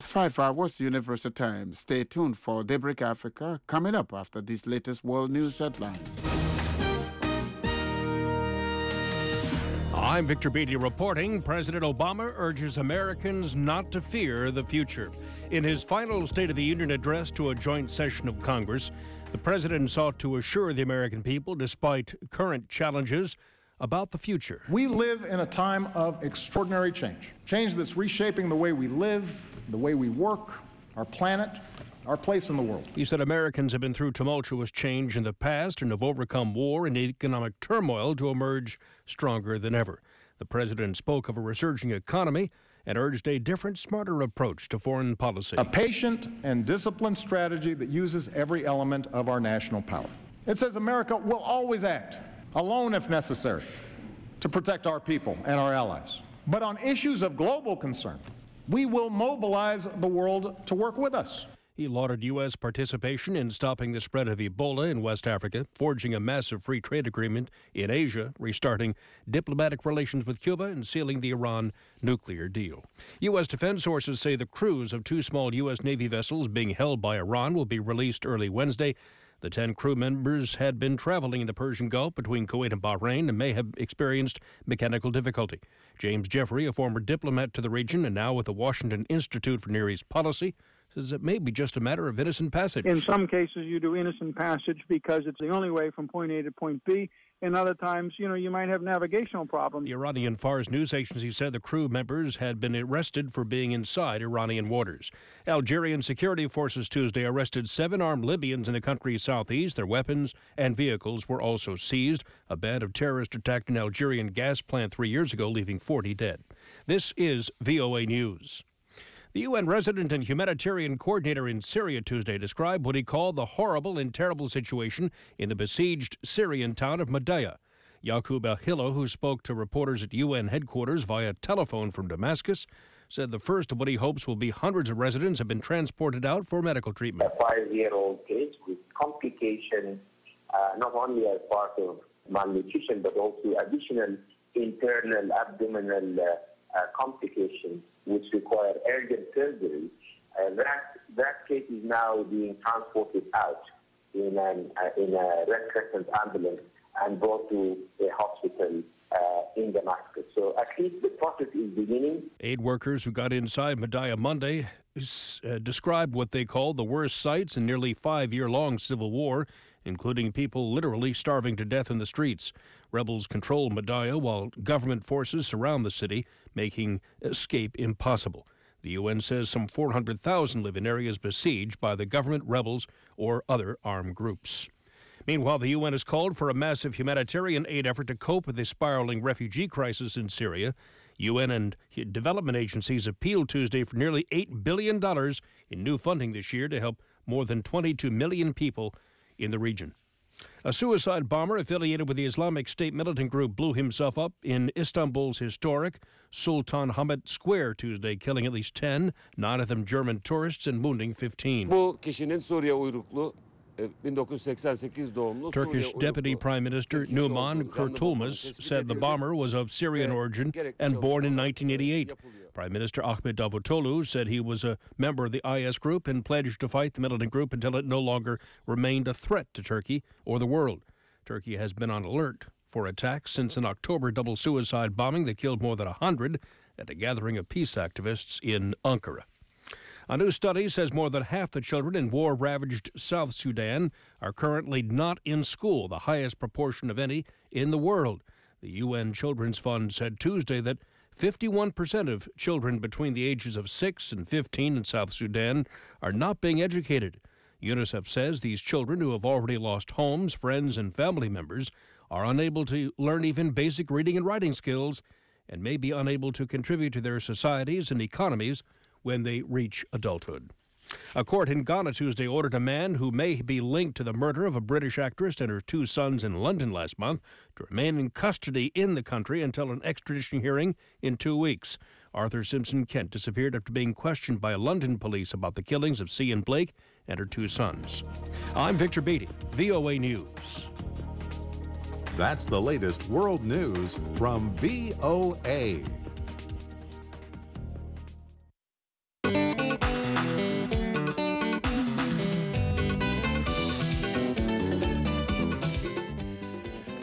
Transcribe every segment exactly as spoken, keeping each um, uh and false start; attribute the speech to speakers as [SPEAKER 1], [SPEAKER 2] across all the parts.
[SPEAKER 1] five hours Universal Time. Stay tuned for Daybreak Africa coming up after these latest world news headlines.
[SPEAKER 2] I'm Victor Beatty reporting. President Obama urges Americans not to fear the future. In his final State of the Union address to a joint session of Congress, the president sought to assure the American people, despite current challenges, about the future.
[SPEAKER 3] We live in a time of extraordinary change. Change that's reshaping the way we live, the way we work, our planet, our place in the world.
[SPEAKER 2] He said Americans have been through tumultuous change in the past and have overcome war and economic turmoil to emerge stronger than ever. The president spoke of a resurging economy and urged a different, smarter approach to foreign policy.
[SPEAKER 3] A patient and disciplined strategy that uses every element of our national power. It says America will always act, alone if necessary, to protect our people and our allies. But on issues of global concern, we will mobilize the world to work with us.
[SPEAKER 2] He lauded U S participation in stopping the spread of Ebola in West Africa, forging a massive free trade agreement in Asia, restarting diplomatic relations with Cuba, and sealing the Iran nuclear deal. U S defense sources say the crews of two small U S Navy vessels being held by Iran will be released early Wednesday. The ten crew members had been traveling in the Persian Gulf between Kuwait and Bahrain and may have experienced mechanical difficulty. James Jeffrey, a former diplomat to the region and now with the Washington Institute for Near East Policy, says it may be just a matter of innocent passage.
[SPEAKER 4] In some cases, you do innocent passage because it's the only way from point A to point B. In other times, you know, you might have navigational problems.
[SPEAKER 2] The Iranian Fars news agency said the crew members had been arrested for being inside Iranian waters. Algerian security forces Tuesday arrested seven armed Libyans in the country's southeast. Their weapons and vehicles were also seized. A band of terrorists attacked an Algerian gas plant three years ago, leaving forty dead. This is V O A News. The U N resident and humanitarian coordinator in Syria Tuesday described what he called the horrible and terrible situation in the besieged Syrian town of Madaya. Yaqub El-Hilo, who spoke to reporters at U N headquarters via telephone from Damascus, said the first of what he hopes will be hundreds of residents have been transported out for medical treatment.
[SPEAKER 5] A five-year-old case with complications, uh, not only as part of malnutrition, but also additional internal abdominal uh, uh, complications which require urgent surgery. Uh, that that case is now being transported out in, an, uh, in a Red Crescent ambulance and brought to a hospital uh, in Damascus. So at least the process is beginning.
[SPEAKER 2] Aid workers who got inside Madaya Monday uh, described what they called the worst sights in nearly five-year-long civil war, including people literally starving to death in the streets. Rebels control Madaya while government forces surround the city, making escape impossible. The U N says some four hundred thousand live in areas besieged by the government, rebels, or other armed groups. Meanwhile, the U N has called for a massive humanitarian aid effort to cope with the spiraling refugee crisis in Syria. U N and development agencies appealed Tuesday for nearly eight billion dollars in new funding this year to help more than twenty-two million people in the region. A suicide bomber affiliated with the Islamic State militant group blew himself up in Istanbul's historic Sultanahmet Square Tuesday, killing at least ten, nine of them German tourists, and wounding fifteen.
[SPEAKER 6] Bu kişinin Suriye uyruklu bin dokuz yüz seksen sekiz doğumlu
[SPEAKER 2] Turkish Deputy Prime Minister Numan Kurtulmuş said the bomber was of Syrian origin and born in nineteen eighty-eight. Prime Minister Ahmet Davutoglu said he was a member of the I S group and pledged to fight the militant group until it no longer remained a threat to Turkey or the world. Turkey has been on alert for attacks since an October double suicide bombing that killed more than one hundred at a gathering of peace activists in Ankara. A new study says more than half the children in war-ravaged South Sudan are currently not in school, the highest proportion of any in the world. The U N Children's Fund said Tuesday that fifty-one percent of children between the ages of six and fifteen in South Sudan are not being educated. UNICEF says these children, who have already lost homes, friends, and family members, are unable to learn even basic reading and writing skills and may be unable to contribute to their societies and economies when they reach adulthood. A court in Ghana Tuesday ordered a man who may be linked to the murder of a British actress and her two sons in London last month to remain in custody in the country until an extradition hearing in two weeks. Arthur Simpson Kent disappeared after being questioned by London police about the killings of Cian Blake and her two sons. I'm Victor Beatty, V O A News.
[SPEAKER 7] That's the latest world news from V O A.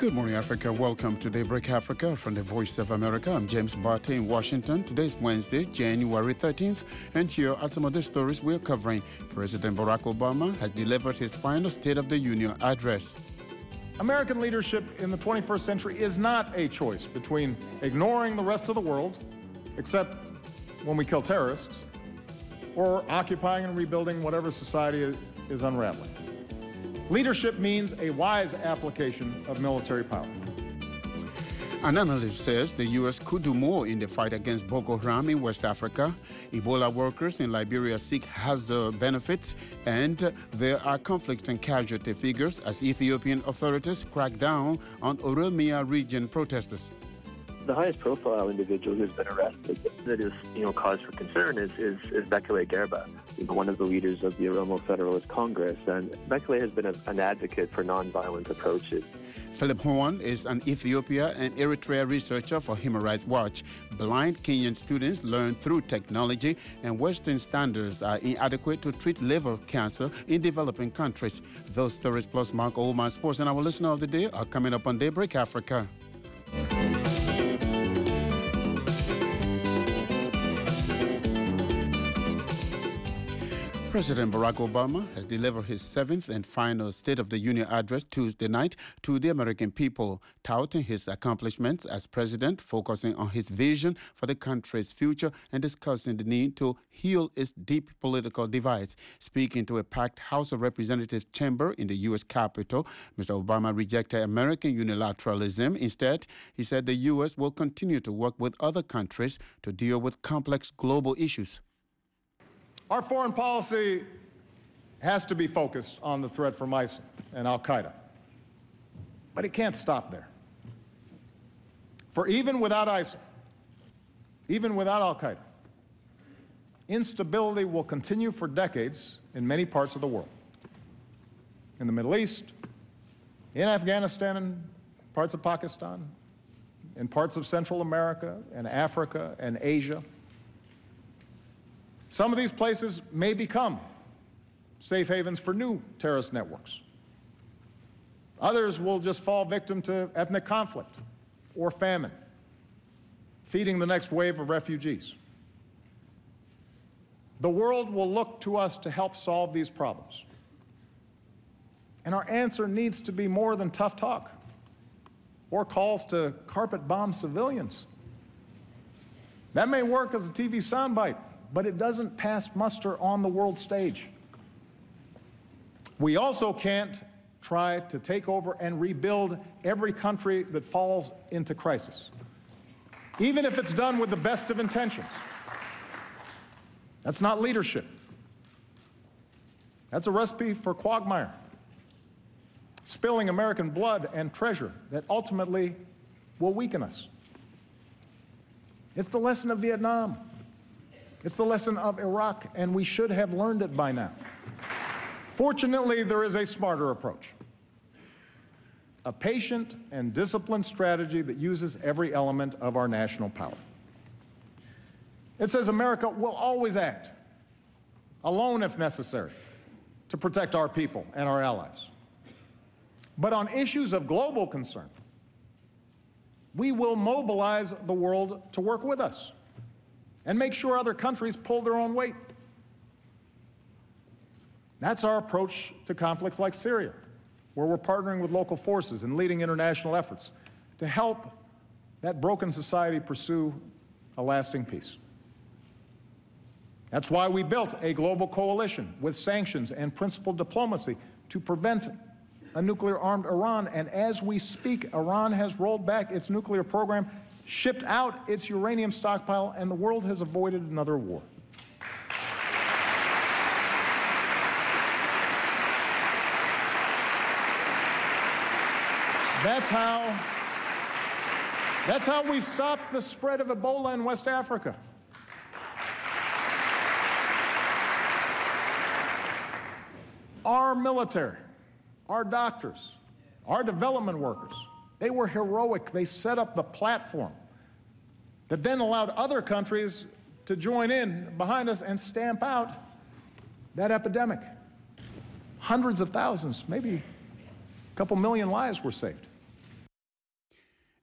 [SPEAKER 1] Good morning, Africa. Welcome to Daybreak Africa from the Voice of America. I'm James Barty in Washington. Today's Wednesday, January thirteenth, and here are some of the stories we're covering. President Barack Obama has delivered his final State of the Union address.
[SPEAKER 3] American leadership in the twenty-first century is not a choice between ignoring the rest of the world, except when we kill terrorists, or occupying and rebuilding whatever society is unraveling. Leadership means a wise application of military power.
[SPEAKER 1] An analyst says the U S could do more in the fight against Boko Haram in West Africa. Ebola workers in Liberia seek hazard benefits, and there are conflicting casualty figures as Ethiopian authorities crack down on Oromia region protesters.
[SPEAKER 8] The highest profile individual who's been arrested that is, you know, cause for concern is, is, is Bekele Gerba, you know, one of the leaders of the Oromo Federalist Congress. And Bekele has been a, an advocate for nonviolent approaches.
[SPEAKER 1] Philip Horn is an Ethiopia and Eritrea researcher for Human Rights Watch. Blind Kenyan students learn through technology, and Western standards are inadequate to treat liver cancer in developing countries. Those stories plus Mark Oldman Sports and our listener of the day are coming up on Daybreak Africa. President Barack Obama has delivered his seventh and final State of the Union address Tuesday night to the American people, touting his accomplishments as president, focusing on his vision for the country's future and discussing the need to heal its deep political divides. Speaking to a packed House of Representatives chamber in the U S Capitol, Mister Obama rejected American unilateralism. Instead, he said the U S will continue to work with other countries to deal with complex global issues.
[SPEAKER 3] Our foreign policy has to be focused on the threat from ISIL and al-Qaeda. But it can't stop there. For even without ISIL, even without al-Qaeda, instability will continue for decades in many parts of the world. In the Middle East, in Afghanistan and parts of Pakistan, in parts of Central America and Africa and Asia. Some of these places may become safe havens for new terrorist networks. Others will just fall victim to ethnic conflict or famine, feeding the next wave of refugees. The world will look to us to help solve these problems. And our answer needs to be more than tough talk or calls to carpet bomb civilians. That may work as a T V soundbite, but it doesn't pass muster on the world stage. We also can't try to take over and rebuild every country that falls into crisis, even if it's done with the best of intentions. That's not leadership. That's a recipe for quagmire, spilling American blood and treasure that ultimately will weaken us. It's the lesson of Vietnam. It's the lesson of Iraq, and we should have learned it by now. Fortunately, there is a smarter approach, a patient and disciplined strategy that uses every element of our national power. It says America will always act, alone if necessary, to protect our people and our allies. But on issues of global concern, we will mobilize the world to work with us and make sure other countries pull their own weight. That's our approach to conflicts like Syria, where we're partnering with local forces and leading international efforts to help that broken society pursue a lasting peace. That's why we built a global coalition with sanctions and principled diplomacy to prevent a nuclear-armed Iran. And as we speak, Iran has rolled back its nuclear program, shipped out its uranium stockpile, and the world has avoided another war. That's how, that's how we stopped the spread of Ebola in West Africa. Our military, our doctors, our development workers, they were heroic. They set up the platform that then allowed other countries to join in behind us and stamp out that epidemic. Hundreds of thousands, maybe a couple million lives were saved.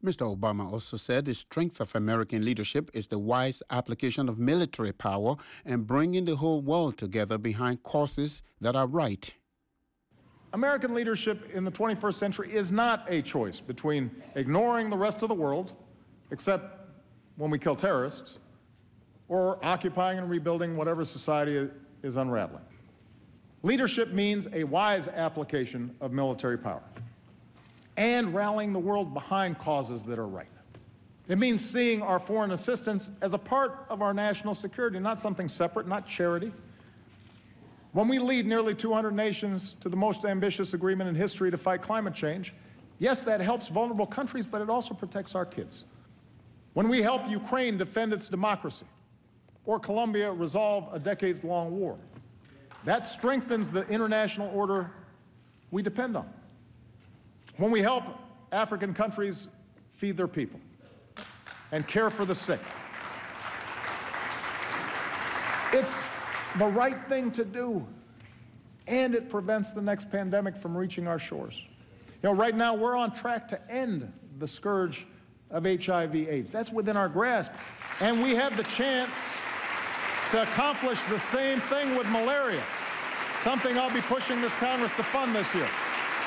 [SPEAKER 1] Mister Obama also said the strength of American leadership is the wise application of military power and bringing the whole world together behind causes that are right.
[SPEAKER 3] American leadership in the twenty-first century is not a choice between ignoring the rest of the world, except when we kill terrorists, or occupying and rebuilding whatever society is unraveling. Leadership means a wise application of military power and rallying the world behind causes that are right. It means seeing our foreign assistance as a part of our national security, not something separate, not charity. When we lead nearly two hundred nations to the most ambitious agreement in history to fight climate change, yes, that helps vulnerable countries, but it also protects our kids. When we help Ukraine defend its democracy, or Colombia resolve a decades-long war, that strengthens the international order we depend on. When we help African countries feed their people and care for the sick, it's the right thing to do, and it prevents the next pandemic from reaching our shores. You know, right now we're on track to end the scourge of H I V AIDS. That's within our grasp, and we have the chance to accomplish the same thing with malaria, something I'll be pushing this Congress to fund this year.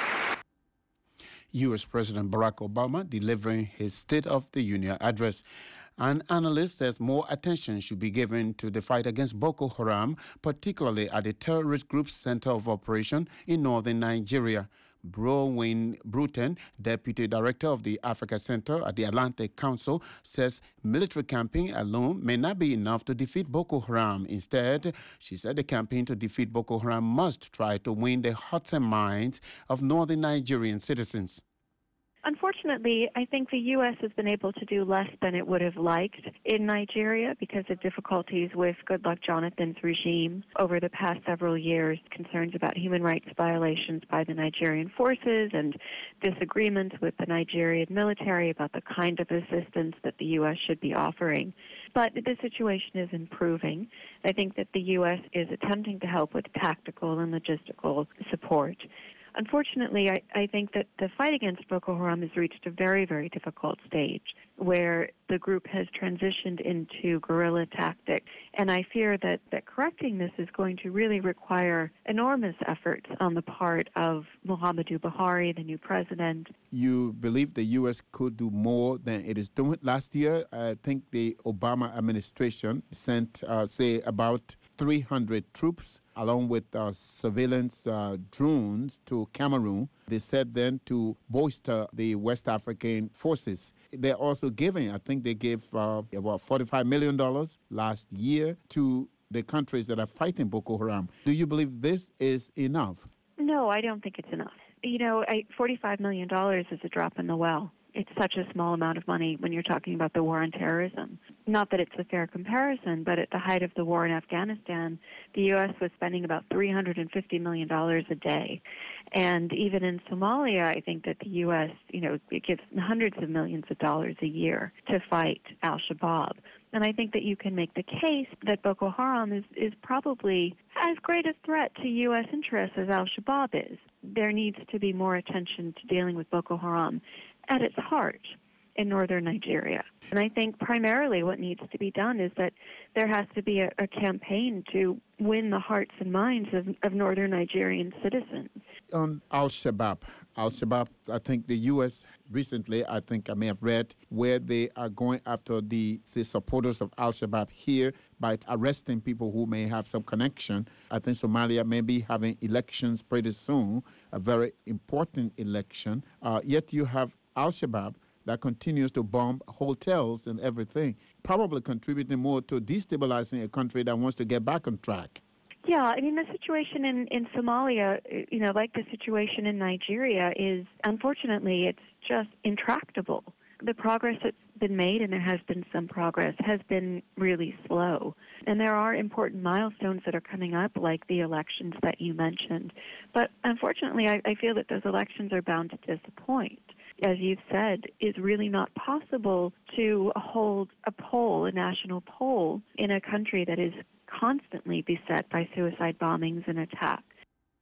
[SPEAKER 1] U S President Barack Obama delivering his State of the Union address. An analyst says more attention should be given to the fight against Boko Haram, particularly at the terrorist group's center of operation in northern Nigeria. Browin Bruton, Deputy Director of the Africa Center at the Atlantic Council, says military campaign alone may not be enough to defeat Boko Haram. Instead, she said the campaign to defeat Boko Haram must try to win the hearts and minds of northern Nigerian citizens.
[SPEAKER 9] Unfortunately, I think the U S has been able to do less than it would have liked in Nigeria because of difficulties with Goodluck Jonathan's regime over the past several years, concerns about human rights violations by the Nigerian forces and disagreements with the Nigerian military about the kind of assistance that the U S should be offering. But the situation is improving. I think that the U S is attempting to help with tactical and logistical support. Unfortunately, I, I think that the fight against Boko Haram has reached a very, very difficult stage where the group has transitioned into guerrilla tactics. And I fear that, that correcting this is going to really require enormous efforts on the part of Muhammadu Buhari, the new president.
[SPEAKER 1] You believe the U S could do more than it is doing? Last year, I think the Obama administration sent, uh, say, about three hundred troops along with uh, surveillance uh, drones to Cameroon. They said then to bolster the West African forces. They're also giving, I think they gave uh, about forty-five million dollars last year to the countries that are fighting Boko Haram. Do you believe this is enough?
[SPEAKER 9] No, I don't think it's enough. You know, I, forty-five million dollars is a drop in the well. It's such a small amount of money when you're talking about the war on terrorism. Not that it's a fair comparison, but at the height of the war in Afghanistan, the U S was spending about three hundred fifty million dollars a day. And even in Somalia, I think that the U S, you know, it gives hundreds of millions of dollars a year to fight al-Shabaab. And I think that you can make the case that Boko Haram is, is probably as great a threat to U S interests as al-Shabaab is. There needs to be more attention to dealing with Boko Haram at its heart in northern Nigeria. And I think primarily what needs to be done is that there has to be a, a campaign to win the hearts and minds of, of northern Nigerian citizens.
[SPEAKER 1] On al-Shabaab, al-Shabaab, I think the U S recently, I think I may have read, where they are going after the say, supporters of al-Shabaab here by arresting people who may have some connection. I think Somalia may be having elections pretty soon, a very important election. Uh, yet you have al-Shabaab that continues to bomb hotels and everything, probably contributing more to destabilizing a country that wants to get back on track.
[SPEAKER 9] Yeah, I mean, the situation in, in Somalia, you know, like the situation in Nigeria, is unfortunately it's just intractable. The progress that's been made, and there has been some progress, has been really slow. And there are important milestones that are coming up, like the elections that you mentioned. But unfortunately, I, I feel that those elections are bound to disappoint. As you've said, it's really not possible to hold a poll, a national poll, in a country that is constantly beset by suicide bombings and attacks.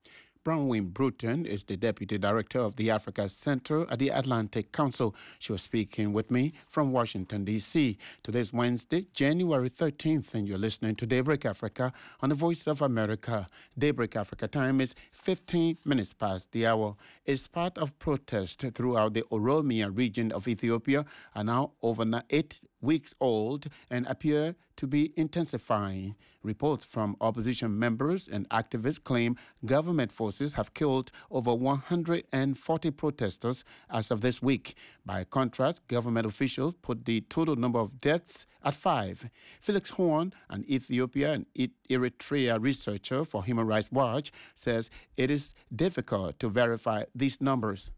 [SPEAKER 1] Bronwyn Bruton is the Deputy Director of the Africa Center at the Atlantic Council. She was speaking with me from Washington, D C Today's Wednesday, January thirteenth, and you're listening to Daybreak Africa on the Voice of America. Daybreak Africa time is fifteen minutes past the hour. It's part of protest throughout the Oromia region of Ethiopia are now over eight weeks old and appear to be intensifying. Reports from opposition members and activists claim government forces have killed over one hundred forty protesters as of this week. By contrast, government officials put the total number of deaths at five. Felix Horn, an Ethiopia and Eritrea researcher for Human Rights Watch, says it is difficult to verify these numbers.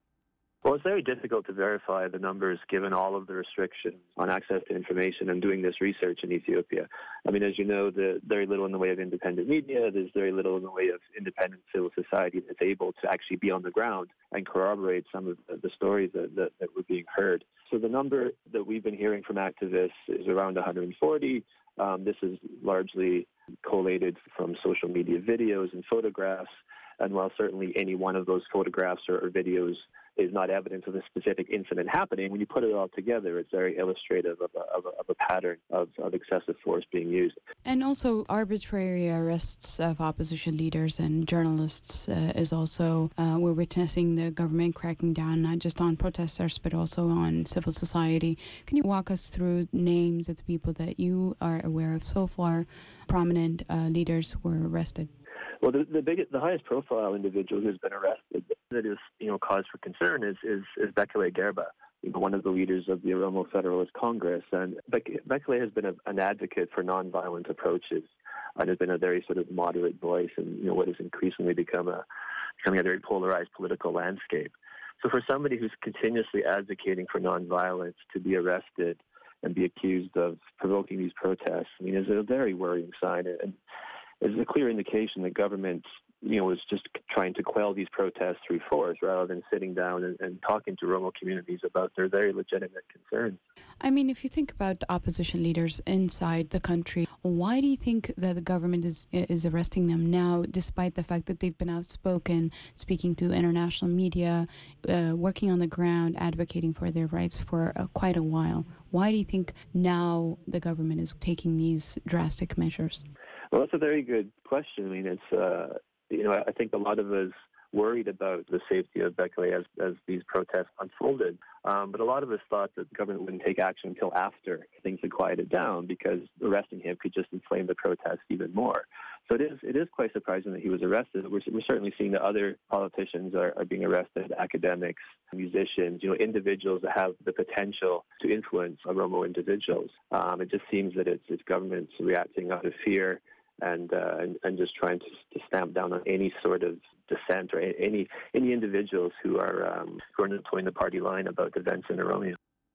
[SPEAKER 8] Well, it's very difficult to verify the numbers given all of the restrictions on access to information and doing this research in Ethiopia. I mean, as you know, there's very little in the way of independent media. There's very little in the way of independent civil society that's able to actually be on the ground and corroborate some of the stories that, that, that were being heard. So the number that we've been hearing from activists is around one hundred forty. Um, this is largely collated from social media videos and photographs. And while certainly any one of those photographs or, or videos is not evidence of a specific incident happening, when you put it all together, it's very illustrative of a, of a, of a pattern of, of excessive force being used.
[SPEAKER 10] And also arbitrary arrests of opposition leaders and journalists uh, is also, uh, we're witnessing the government cracking down not just on protesters, but also on civil society. Can you walk us through names of the people that you are aware of so far, prominent uh, leaders who were arrested?
[SPEAKER 8] Well, the the, biggest, the highest profile individual who's been arrested that is, you know, cause for concern is is, is Bekele Gerba, you know, one of the leaders of the Oromo Federalist Congress. And Be- Bekele has been a, an advocate for nonviolent approaches and has been a very sort of moderate voice in, you know, what has increasingly become a becoming a very polarized political landscape. So for somebody who's continuously advocating for nonviolence to be arrested and be accused of provoking these protests, I mean, is a very worrying sign. And is a clear indication that government, you know, is just trying to quell these protests through force rather than sitting down and, and talking to Oromo communities about their very legitimate concerns.
[SPEAKER 10] I mean, if you think about opposition leaders inside the country, why do you think that the government is is arresting them now, despite the fact that they've been outspoken, speaking to international media, uh, working on the ground, advocating for their rights for uh, quite a while? Why do you think now the government is taking these drastic measures?
[SPEAKER 8] Well, that's a very good question. I mean, it's, uh, you know, I think a lot of us worried about the safety of Bekele as, as these protests unfolded. Um, but a lot of us thought that the government wouldn't take action until after things had quieted down because arresting him could just inflame the protests even more. So it is it is quite surprising that he was arrested. We're, we're certainly seeing that other politicians are, are being arrested, academics, musicians, you know, individuals that have the potential to influence Oromo individuals. Um, it just seems that it's, it's governments reacting out of fear and, uh, and and just trying to, to stamp down on any sort of dissent or any any individuals who are um, who are not towing the party line about events in Oromia.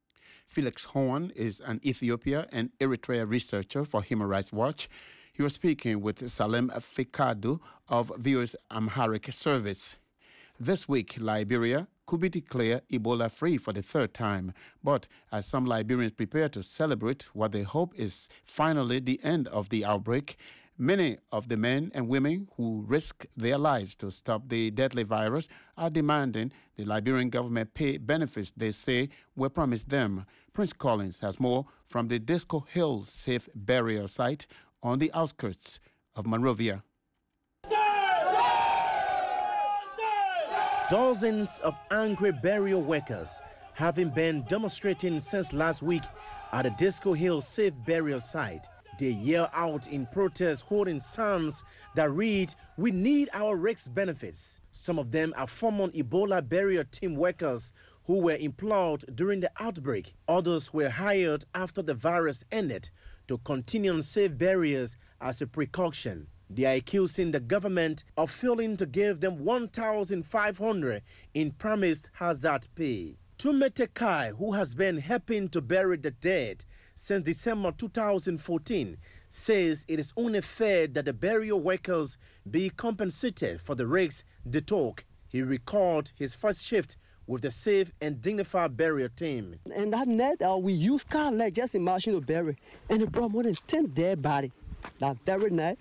[SPEAKER 1] Felix Horn is an Ethiopia and Eritrea researcher for Human Rights Watch. He was speaking with Salem Fikadu of V O A's Amharic service. This week, Liberia could be declared Ebola-free for the third time. But as some Liberians prepare to celebrate what they hope is finally the end of the outbreak, many of the men and women who risk their lives to stop the deadly virus are demanding the Liberian government pay benefits they say were promised them. Prince Collins has more from the Disco Hill Safe Burial Site on the outskirts of Monrovia.
[SPEAKER 11] Dozens of angry burial workers having been demonstrating since last week at the Disco Hill Safe Burial Site. They yell out in protest holding signs that read, "We need our R I C S benefits." Some of them are former Ebola burial team workers who were employed during the outbreak. Others were hired after the virus ended to continue on safe burials as a precaution. They are accusing the government of failing to give them one thousand five hundred dollars in promised hazard pay. Tumete Kai, who has been helping to bury the dead since December two thousand fourteen, says it is only fair that the burial workers be compensated for the risks they took. He recalled his first shift with the safe and dignified burial team.
[SPEAKER 12] And that night, uh, we used car like just imagine to bury, and they brought more than ten dead bodies that very night.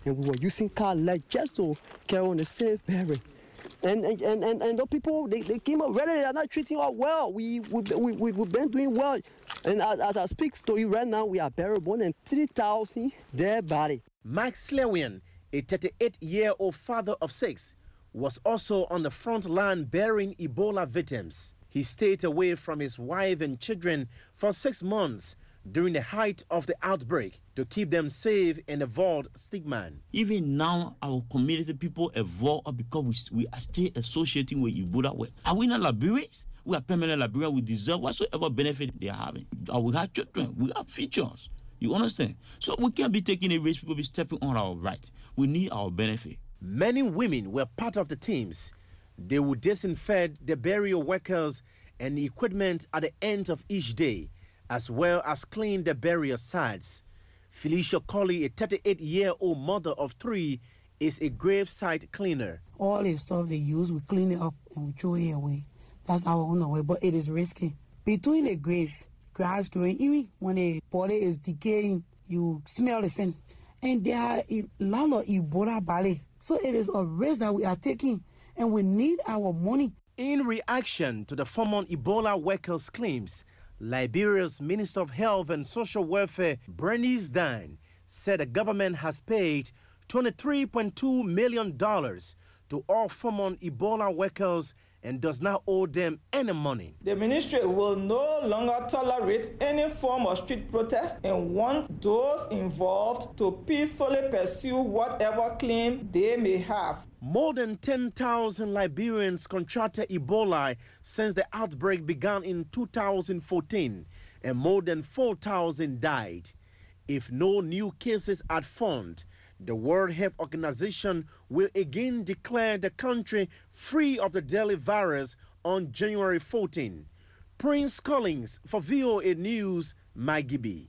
[SPEAKER 12] and we were using car like just to carry on the safe bearing. And and, and, and, and the people, they, they came up ready, they are not treating us well. We, we, we, we, we've been doing well. And as, as I speak to you right now, we are buried more than three thousand dead bodies.
[SPEAKER 11] Mike Slewian, a thirty-eight-year-old father of six, was also on the front line burying Ebola victims. He stayed away from his wife and children for six months during the height of the outbreak to keep them safe and avoid stigma.
[SPEAKER 13] Even now, our community people avoid because we, we are still associating with Ebola. Are we not Liberians? We are permanent Liberians. We deserve whatsoever benefit they are having. We have children. We have futures. You understand? So we can't be taking a risk. We'll be stepping on our right. We need our benefit.
[SPEAKER 11] Many women were part of the teams. They would disinfect the burial workers and the equipment at the end of each day, as well as clean the burial sites. Felicia Colley, a thirty-eight-year-old mother of three, is a gravesite cleaner.
[SPEAKER 14] All the stuff they use, we clean it up and we throw it away. That's our own way, but it is risky. Between the graves, grass growing, even when the body is decaying, you smell the scent. And there are a lot of Ebola bodies. So it is a risk that we are taking, and we need our money.
[SPEAKER 11] In reaction to the former Ebola workers' claims, Liberia's Minister of Health and Social Welfare, Bernice Dine, said the government has paid twenty-three point two million dollars to all former Ebola workers and does not owe them any money.
[SPEAKER 15] The ministry will no longer tolerate any form of street protest and want those involved to peacefully pursue whatever claim they may have.
[SPEAKER 11] More than ten thousand Liberians contracted Ebola since the outbreak began in two thousand fourteen, and more than four thousand died. If no new cases are found, the World Health Organization will again declare the country free of the deadly virus on January fourteenth. Prince Collins for V O A News, Maggie.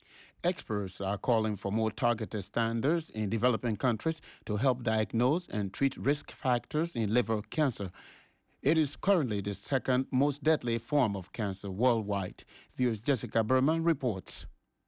[SPEAKER 1] Experts are calling for more targeted standards in developing countries to help diagnose and treat risk factors in liver cancer. It is currently the second most deadly form of cancer worldwide. V O's Jessica Berman reports.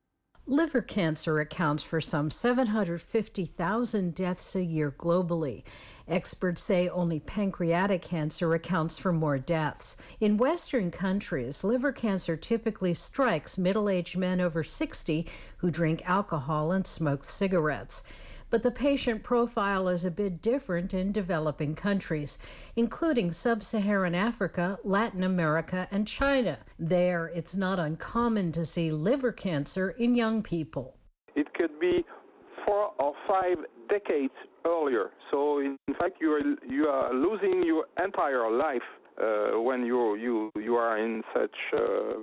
[SPEAKER 16] Liver cancer accounts for some seven hundred fifty thousand deaths a year globally. Experts say only pancreatic cancer accounts for more deaths. In Western countries, liver cancer typically strikes middle-aged men over sixty who drink alcohol and smoke cigarettes. But the patient profile is a bit different in developing countries, including sub-Saharan Africa, Latin America, and China. There, it's not uncommon to see liver cancer in young people.
[SPEAKER 17] It could be four or five decades earlier. So, in fact, you are, you are losing your entire life uh, when you, you, you are in such uh,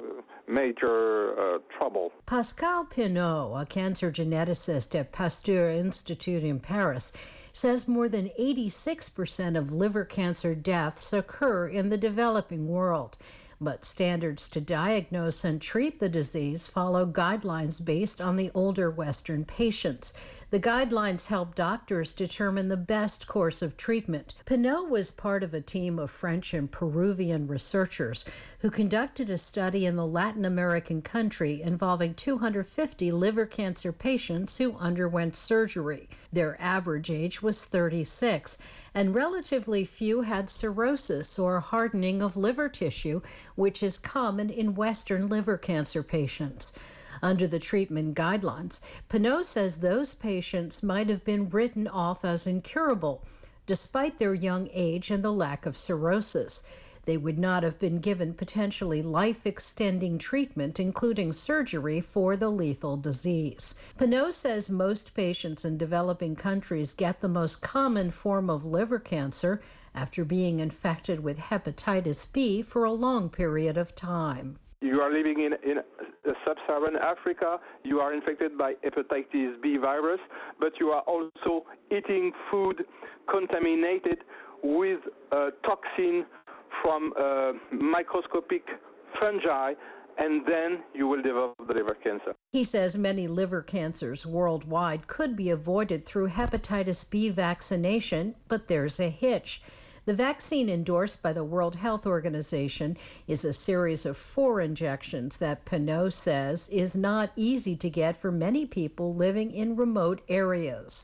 [SPEAKER 17] major uh, trouble.
[SPEAKER 16] Pascal Pinot, a cancer geneticist at Pasteur Institute in Paris, says more than eighty-six percent of liver cancer deaths occur in the developing world. But standards to diagnose and treat the disease follow guidelines based on the older Western patients. The guidelines help doctors determine the best course of treatment. Pinot was part of a team of French and Peruvian researchers who conducted a study in the Latin American country involving two hundred fifty liver cancer patients who underwent surgery. Their average age was thirty-six, and relatively few had cirrhosis or hardening of liver tissue, which is common in Western liver cancer patients. Under the treatment guidelines, Pinot says those patients might have been written off as incurable, despite their young age and the lack of cirrhosis. They would not have been given potentially life-extending treatment, including surgery, for the lethal disease. Pinot says most patients in developing countries get the most common form of liver cancer after being infected with hepatitis B for a long period of time.
[SPEAKER 17] You are living in, in sub-Saharan Africa, you are infected by hepatitis B virus, but you are also eating food contaminated with uh, toxin from uh, microscopic fungi, and then you will develop the liver cancer.
[SPEAKER 16] He says many liver cancers worldwide could be avoided through hepatitis B vaccination, but there's a hitch. The vaccine endorsed by the World Health Organization is a series of four injections that Pinot says is not easy to get for many people living in remote areas.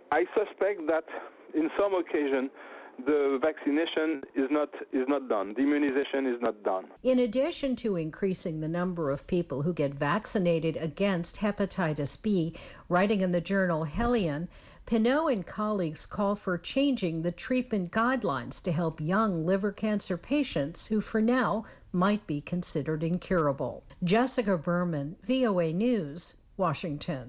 [SPEAKER 17] I suspect that in some occasion the vaccination is not is not done. The immunization is not done.
[SPEAKER 16] In addition to increasing the number of people who get vaccinated against hepatitis B, writing in the journal Helion, Pinot and colleagues call for changing the treatment guidelines to help young liver cancer patients who for now might be considered incurable. Jessica Berman, V O A News, Washington.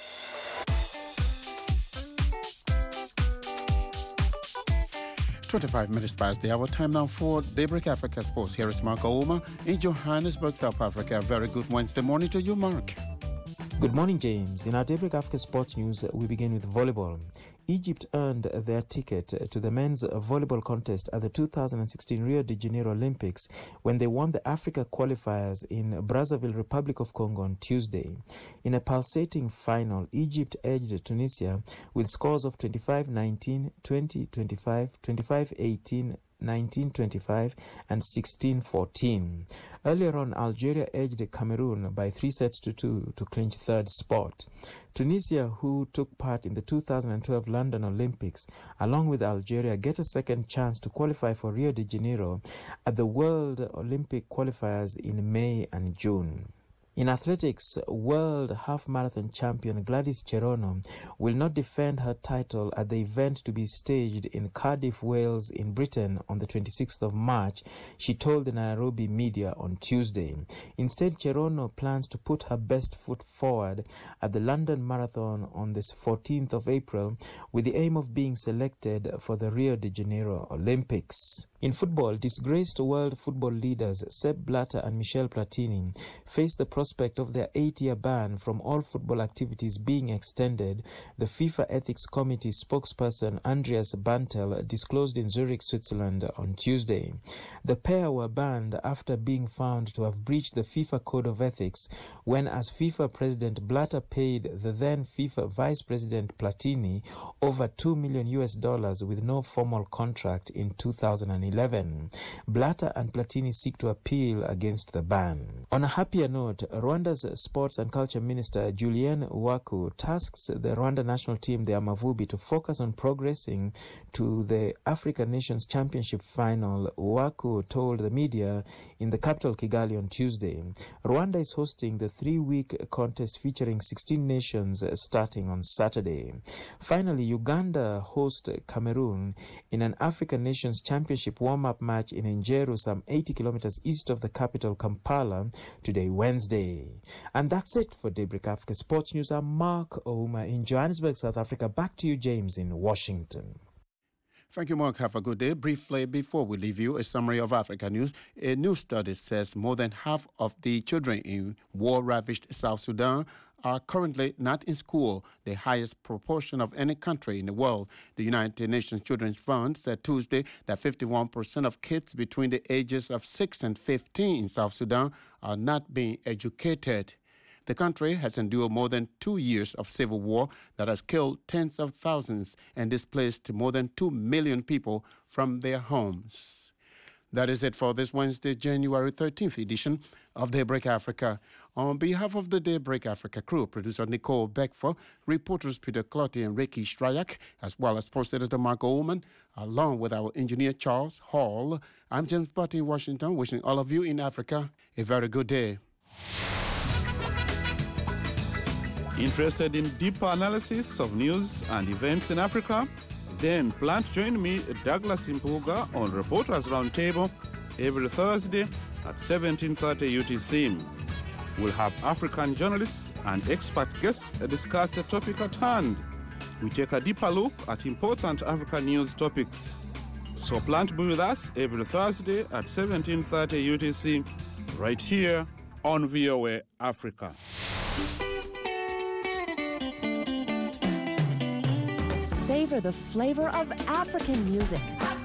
[SPEAKER 1] twenty-five minutes past the hour. Time now for Daybreak Africa Sports. Here is Mark Ouma in Johannesburg, South Africa. A very good Wednesday morning to you, Mark.
[SPEAKER 18] Good morning, James. In our Daybreak Africa Sports news, we begin with volleyball. Egypt earned their ticket to the men's volleyball contest at the two thousand sixteen Rio de Janeiro Olympics when they won the Africa qualifiers in Brazzaville, Republic of Congo on Tuesday. In a pulsating final, Egypt edged Tunisia with scores of twenty-five nineteen, twenty twenty-five, twenty-five eighteen, nineteen twenty-five and sixteen fourteen. Earlier on, Algeria edged Cameroon by three sets to two to clinch third spot. Tunisia, who took part in the two thousand twelve London Olympics, along with Algeria, get a second chance to qualify for Rio de Janeiro at the World Olympic qualifiers in May and June. In athletics, world half-marathon champion Gladys Cherono will not defend her title at the event to be staged in Cardiff, Wales in Britain on the twenty-sixth of March, she told the Nairobi media on Tuesday. Instead, Cherono plans to put her best foot forward at the London Marathon on the fourteenth of April with the aim of being selected for the Rio de Janeiro Olympics. In football, disgraced world football leaders Sepp Blatter and Michel Platini face the prospect of their eight-year ban from all football activities being extended, the FIFA Ethics Committee spokesperson Andreas Bantel disclosed in Zurich, Switzerland on Tuesday. The pair were banned after being found to have breached the FIFA Code of Ethics when, as FIFA President, Blatter paid the then FIFA Vice President Platini over two million U S dollars with no formal contract in two thousand eleven. Blatter and Platini seek to appeal against the ban. On a happier note, Rwanda's Sports and Culture Minister Julien Uwaku tasks the Rwanda national team, the Amavubi, to focus on progressing to the African Nations Championship final. Uwaku told the media in the capital Kigali on Tuesday. Rwanda is hosting the three-week contest featuring sixteen nations starting on Saturday. Finally, Uganda hosts Cameroon in an African Nations Championship warm-up match in Njeru, some eighty kilometers east of the capital Kampala, today Wednesday. And that's it for Daybreak Africa Sports News. I'm Mark Ouma in Johannesburg, South Africa. Back to you, James, in Washington.
[SPEAKER 1] Thank you, Mark. Have a good day. Briefly, before we leave you, a summary of Africa news. A new study says more than half of the children in war-ravaged South Sudan are currently not in school, the highest proportion of any country in the world. The United Nations Children's Fund said Tuesday that fifty-one percent of kids between the ages of six and fifteen in South Sudan are not being educated. The country has endured more than two years of civil war that has killed tens of thousands and displaced more than two million people from their homes. That is it for this Wednesday, January thirteenth edition of Daybreak Africa. On behalf of the Daybreak Africa crew, producer Nicole Beckford, reporters Peter Clotty and Ricky Stryak, as well as post editor Mark Ullman, along with our engineer Charles Hall, I'm James Butt in Washington, wishing all of you in Africa a very good day.
[SPEAKER 19] Interested in deeper analysis of news and events in Africa? Then plan to join me, Douglas Impuga, on Reporters Roundtable every Thursday at seventeen thirty U T C. We'll have African journalists and expert guests discuss the topic at hand. We take a deeper look at important African news topics. So plan to be with us every Thursday at seventeen thirty U T C, right here on V O A Africa.
[SPEAKER 20] Savor the flavor of African music.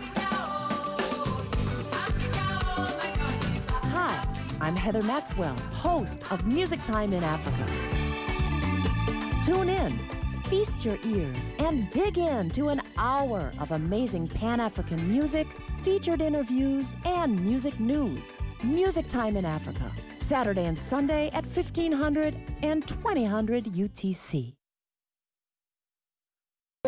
[SPEAKER 20] Hi, I'm Heather Maxwell, host of Music Time in Africa. Tune in, feast your ears, and dig in to an hour of amazing Pan-African music, featured interviews, and music news. Music Time in Africa, Saturday and Sunday at fifteen hundred and twenty hundred U T C.